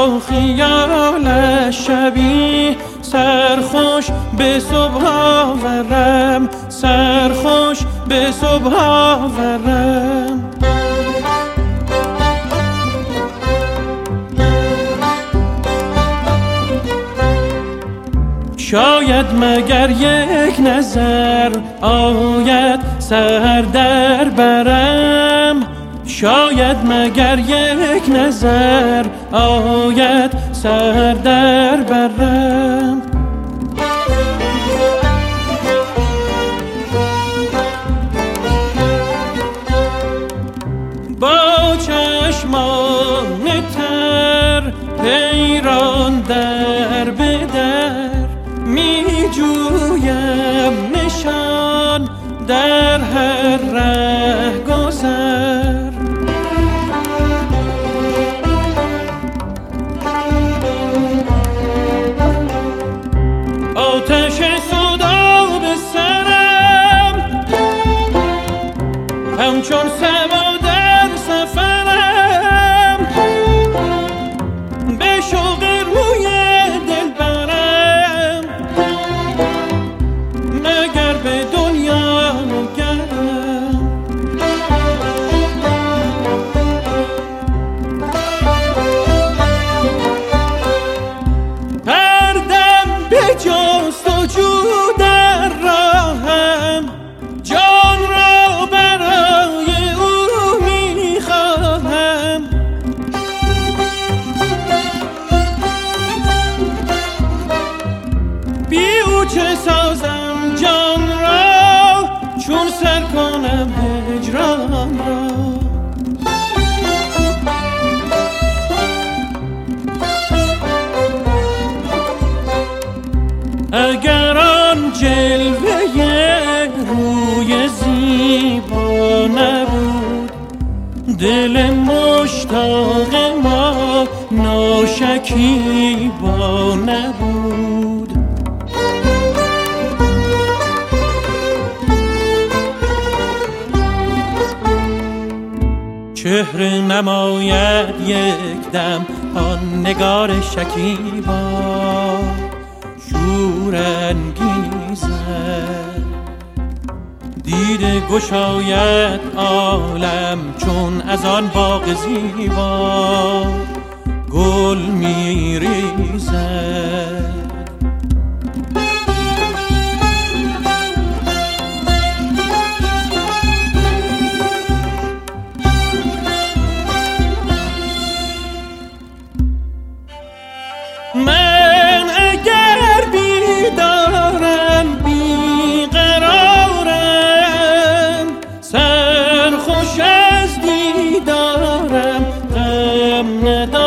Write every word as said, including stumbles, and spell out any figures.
با خیالش شبی سرخوش به صبح آورم، سرخوش به صبح آورم. شاید مگر یک نظر آید سر در برم، شاید مگر یک نظر آید سر در برم. با چشمان تر پیران در به در می جویم نشان در هر ره گذر. آتش صدا به سرم همچون سما در سفرم، به شوق روی دل برم مگر به دنیا نگرم. هر دم به جستجو در راهم جان را برای او میخواهم. بی او چه سازم جان را چون سر کنم هجران را. اگر آن جلوه روی زیبا نبود، دل مشتاق ما ناشکیبا نبود. چهره نماید یک دم آن نگار شکیبا شور انگیزد، دیده گشاید عالم چون از آن باغ زیبا گل می ریزد. من اگر بیدارم بیقرارم، سرخوش از دیدارم غم ندارم.